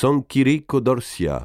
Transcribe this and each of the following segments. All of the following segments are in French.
San Chirico d'Orsia,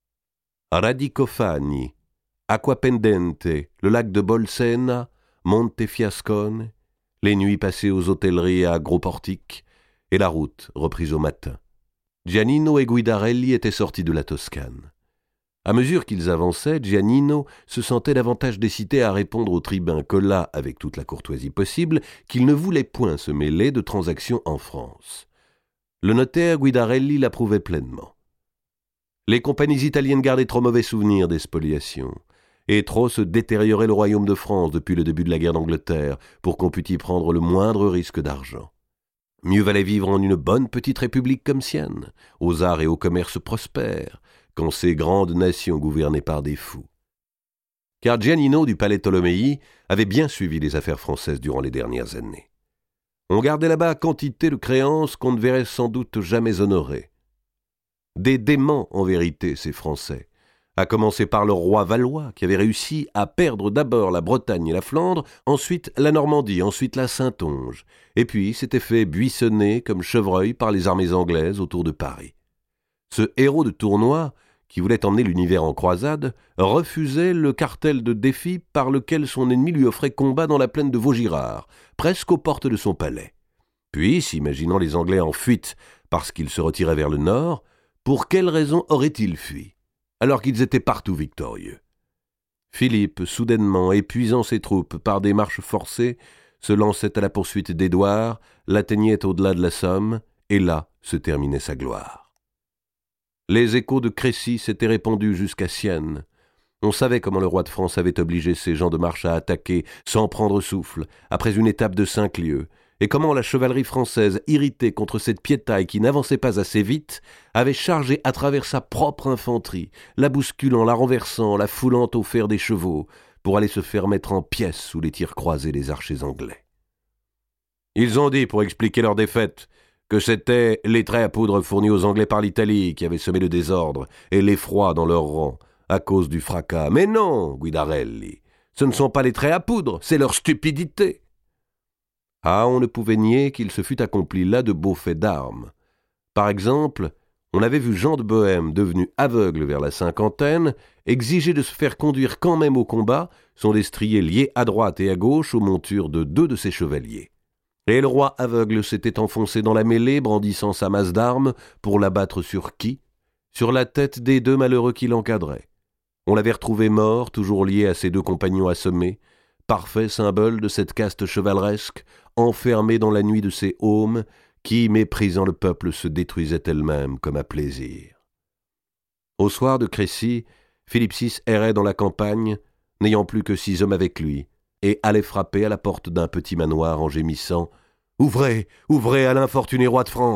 Radicofani, Acquapendente, le lac de Bolsena, Montefiascone, les nuits passées aux hôtelleries à gros portiques, et la route reprise au matin. Giannino et Guidarelli étaient sortis de la Toscane. À mesure qu'ils avançaient, Giannino se sentait davantage décidé à répondre au tribun Colla avec toute la courtoisie possible qu'il ne voulait point se mêler de transactions en France. Le notaire Guidarelli l'approuvait pleinement. Les compagnies italiennes gardaient trop mauvais souvenirs des spoliations, et trop se détériorait le royaume de France depuis le début de la guerre d'Angleterre pour qu'on pût y prendre le moindre risque d'argent. Mieux valait vivre en une bonne petite république comme Sienne, aux arts et au commerce prospères, qu'en ces grandes nations gouvernées par des fous. Car Giannino du palais Tolomei avait bien suivi les affaires françaises durant les dernières années. On gardait là-bas quantité de créances qu'on ne verrait sans doute jamais honorées. Des déments, en vérité, ces Français, à commencer par le roi Valois, qui avait réussi à perdre d'abord la Bretagne et la Flandre, ensuite la Normandie, ensuite la Saintonge, et puis s'était fait buissonner comme chevreuil par les armées anglaises autour de Paris. Ce héros de tournoi, qui voulait emmener l'univers en croisade, refusait le cartel de défi par lequel son ennemi lui offrait combat dans la plaine de Vaugirard, presque aux portes de son palais. Puis, s'imaginant les Anglais en fuite parce qu'ils se retiraient vers le nord, pour quelle raison auraient-ils fui, alors qu'ils étaient partout victorieux? Philippe, soudainement épuisant ses troupes par des marches forcées, se lançait à la poursuite d'Édouard, l'atteignait au-delà de la Somme, et là se terminait sa gloire. Les échos de Crécy s'étaient répandus jusqu'à Sienne. On savait comment le roi de France avait obligé ses gens de marche à attaquer, sans prendre souffle, après une étape de 5 lieues, et comment la chevalerie française, irritée contre cette piétaille qui n'avançait pas assez vite, avait chargé à travers sa propre infanterie, la bousculant, la renversant, la foulant au fer des chevaux, pour aller se faire mettre en pièces sous les tirs croisés des archers anglais. Ils ont dit, pour expliquer leur défaite, que c'étaient les traits à poudre fournis aux Anglais par l'Italie qui avaient semé le désordre et l'effroi dans leurs rangs, à cause du fracas. Mais non, Guidarelli, ce ne sont pas les traits à poudre, c'est leur stupidité. Ah, on ne pouvait nier qu'il se fût accompli là de beaux faits d'armes. Par exemple, on avait vu Jean de Bohême, devenu aveugle vers la cinquantaine, exiger de se faire conduire quand même au combat, son destrier lié à droite et à gauche aux montures de 2 de ses chevaliers. Et le roi aveugle s'était enfoncé dans la mêlée, brandissant sa masse d'armes, pour l'abattre sur qui? Sur la tête des 2 malheureux qui l'encadraient. On l'avait retrouvé mort, toujours lié à ses 2 compagnons assommés, parfait symbole de cette caste chevaleresque, enfermée dans la nuit de ses aumes, qui, méprisant le peuple, se détruisait elle-même comme à plaisir. Au soir de Crécy, Philippe VI errait dans la campagne, n'ayant plus que 6 hommes avec lui, et allait frapper à la porte d'un petit manoir en gémissant « Ouvrez, ouvrez à l'infortuné roi de France !»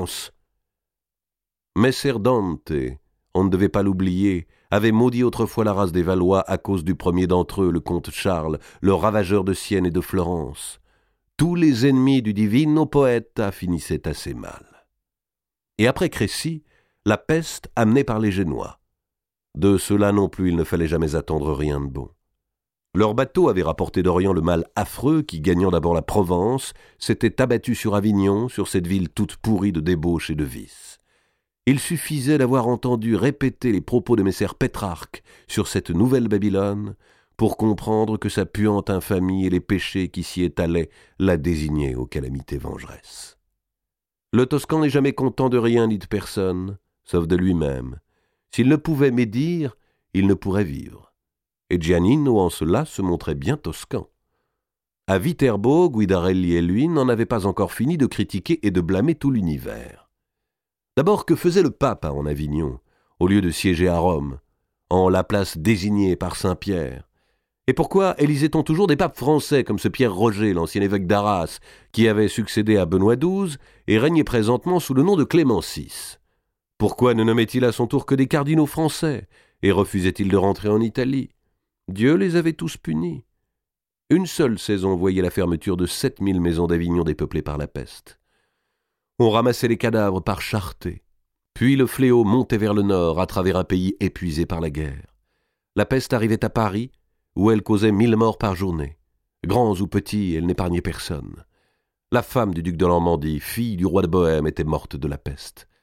Messer Dante, on ne devait pas l'oublier, avait maudit autrefois la race des Valois à cause du premier d'entre eux, le comte Charles, le ravageur de Sienne et de Florence. Tous les ennemis du Divino Poeta finissaient assez mal. Et après Crécy, la peste amenée par les Génois. De cela non plus il ne fallait jamais attendre rien de bon. Leur bateau avait rapporté d'Orient le mal affreux qui, gagnant d'abord la Provence, s'était abattu sur Avignon, sur cette ville toute pourrie de débauche et de vices. Il suffisait d'avoir entendu répéter les propos de Messer Pétrarque sur cette nouvelle Babylone pour comprendre que sa puante infamie et les péchés qui s'y étalaient la désignaient aux calamités vengeresses. Le Toscan n'est jamais content de rien ni de personne, sauf de lui-même. S'il ne pouvait médire, il ne pourrait vivre. Et Giannino en cela se montrait bien toscan. À Viterbo, Guidarelli et lui n'en avaient pas encore fini de critiquer et de blâmer tout l'univers. D'abord, que faisait le pape en Avignon, au lieu de siéger à Rome, en la place désignée par Saint-Pierre? Et pourquoi élisait-on toujours des papes français comme ce Pierre Roger, l'ancien évêque d'Arras, qui avait succédé à Benoît XII et régnait présentement sous le nom de Clément VI? Pourquoi ne nommait-il à son tour que des cardinaux français et refusait-il de rentrer en Italie? Dieu les avait tous punis. Une seule saison voyait la fermeture de 7000 maisons d'Avignon dépeuplées par la peste. On ramassait les cadavres par charretées. Puis le fléau montait vers le nord à travers un pays épuisé par la guerre. La peste arrivait à Paris, où elle causait 1000 morts par journée. Grands ou petits, elle n'épargnait personne. La femme du duc de Normandie, fille du roi de Bohême, était morte de la peste.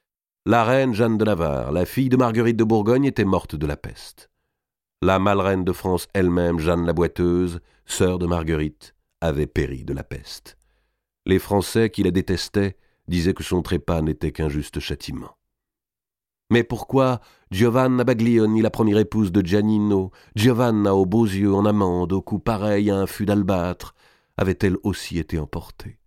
La reine Jeanne de Navarre, la fille de Marguerite de Bourgogne, était morte de la peste. La malreine de France elle-même, Jeanne la Boiteuse, sœur de Marguerite, avait péri de la peste. Les Français qui la détestaient disaient que son trépas n'était qu'un juste châtiment. Mais pourquoi Giovanna Baglioni, la première épouse de Giannino, Giovanna aux beaux yeux en amande, au cou pareil à un fût d'albâtre, avait-elle aussi été emportée?